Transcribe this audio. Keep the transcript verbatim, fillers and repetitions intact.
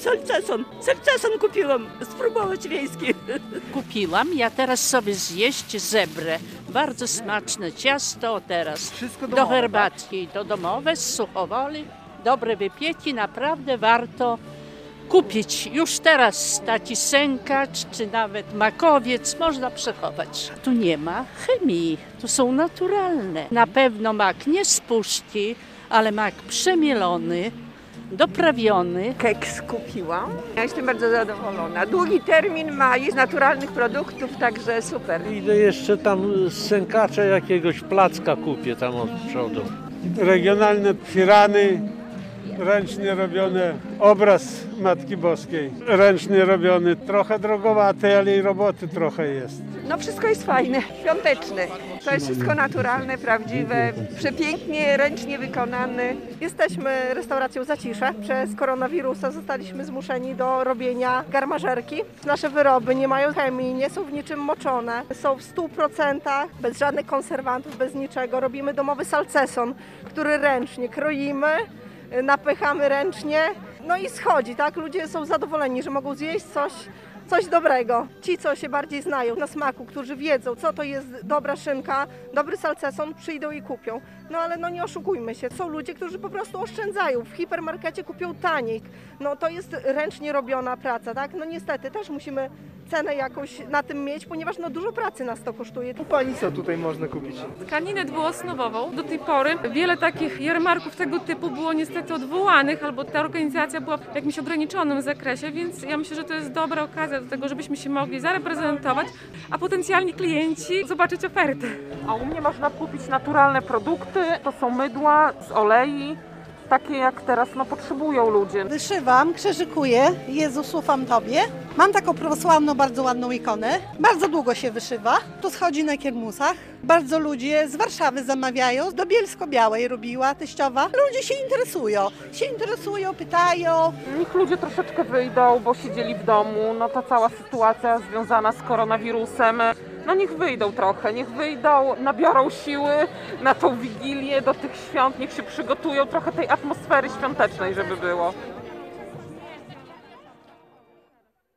salceson. Salceson kupiłam, spróbować wiejski. Kupiłam, ja teraz sobie zjeść zebrę. Bardzo smaczne ciasto teraz. Wszystko Do domowe, herbatki, to domowe z Suchowoli. Dobre wypieki, naprawdę warto kupić. Już teraz taki sękacz, czy nawet makowiec można przechować. Tu nie ma chemii, tu są naturalne. Na pewno mak nie z puszki, ale mak przemielony, doprawiony. Keks kupiłam. Ja jestem bardzo zadowolona. Długi termin ma, jest naturalnych produktów, także super. Idę jeszcze tam z sękacza jakiegoś placka kupię tam od przodu. Regionalne firany, ręcznie robione, obraz Matki Boskiej, ręcznie robiony, trochę drogowaty, ale i roboty trochę jest. No wszystko jest fajne, świąteczne. To jest wszystko naturalne, prawdziwe, przepięknie, ręcznie wykonane. Jesteśmy restauracją Zacisze. Przez koronawirusa zostaliśmy zmuszeni do robienia garmażerki. Nasze wyroby nie mają chemii, nie są w niczym moczone. Są w stu procentach, bez żadnych konserwantów, bez niczego. Robimy domowy salceson, który ręcznie kroimy, napychamy ręcznie, no i schodzi, tak? Ludzie są zadowoleni, że mogą zjeść coś, coś dobrego. Ci, co się bardziej znają na smaku, którzy wiedzą, co to jest dobra szynka, dobry salceson, przyjdą i kupią. No ale no nie oszukujmy się, są ludzie, którzy po prostu oszczędzają. W hipermarkecie kupią taniej. No to jest ręcznie robiona praca, tak? No niestety też musimy cenę jakąś na tym mieć, ponieważ no dużo pracy nas to kosztuje. U Pani co tutaj można kupić? Tkaninę dwuosnowową. Do tej pory wiele takich jarmarków tego typu było niestety odwołanych, albo ta organizacja była w jakimś ograniczonym zakresie, więc ja myślę, że to jest dobra okazja do tego, żebyśmy się mogli zareprezentować, a potencjalni klienci zobaczyć ofertę. A u mnie można kupić naturalne produkty, to są mydła z olei, takie jak teraz no, potrzebują ludzie. Wyszywam, krzyżykuję, Jezus ufam Tobie. Mam taką prawosławną, bardzo ładną ikonę. Bardzo długo się wyszywa. To schodzi na kiermusach. Bardzo ludzie z Warszawy zamawiają. Do Bielsko-Białej robiła teściowa. Ludzie się interesują. Się interesują, pytają. Niech ludzie troszeczkę wyjdą, bo siedzieli w domu. No ta cała sytuacja związana z koronawirusem. No niech wyjdą trochę, niech wyjdą, nabiorą siły na tą Wigilię, do tych świąt, niech się przygotują, trochę tej atmosfery świątecznej, żeby było.